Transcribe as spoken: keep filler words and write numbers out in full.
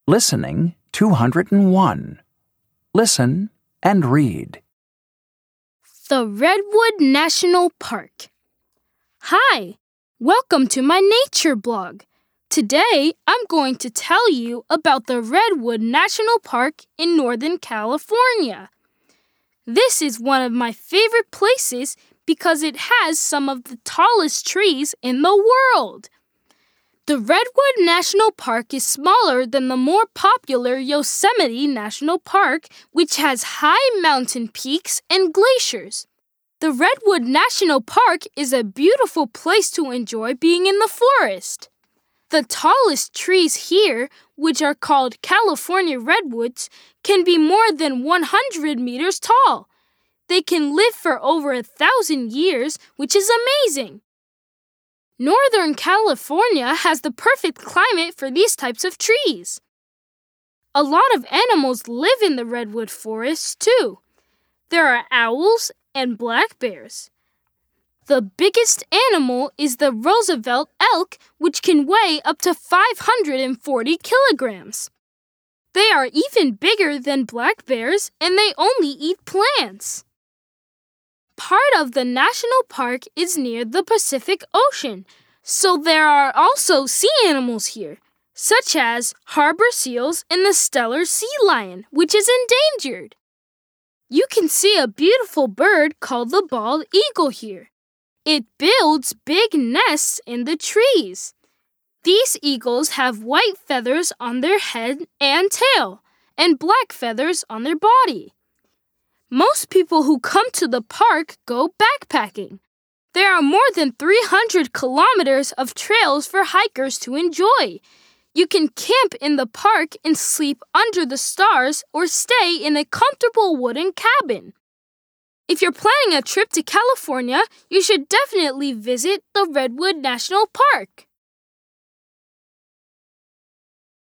Listening two hundred one. Listen and read. The Redwood National Park. Hi, welcome to my nature blog. Today, I'm going to tell you about the Redwood National Park in Northern California. This is one of my favorite places because it has some of the tallest trees in the world. The Redwood National Park is smaller than the more popular Yosemite National Park, which has high mountain peaks and glaciers. The Redwood National Park is a beautiful place to enjoy being in the forest. The tallest trees here, which are called California redwoods, can be more than one hundred meters tall. They can live for over a thousand years, which is amazing. Northern California has the perfect climate for these types of trees. A lot of animals live in the redwood forests, too. There are owls and black bears. The biggest animal is the Roosevelt elk, which can weigh up to five hundred forty kilograms. They are even bigger than black bears, and they only eat plants. Part of the national park is near the Pacific Ocean, so there are also sea animals here, such as harbor seals and the Steller sea lion, which is endangered. You can see a beautiful bird called the bald eagle here. It builds big nests in the trees. These eagles have white feathers on their head and tail, and black feathers on their body. Most people who come to the park go backpacking. There are more than three hundred kilometers of trails for hikers to enjoy. You can camp in the park and sleep under the stars or stay in a comfortable wooden cabin. If you're planning a trip to California, you should definitely visit the Redwood National Park.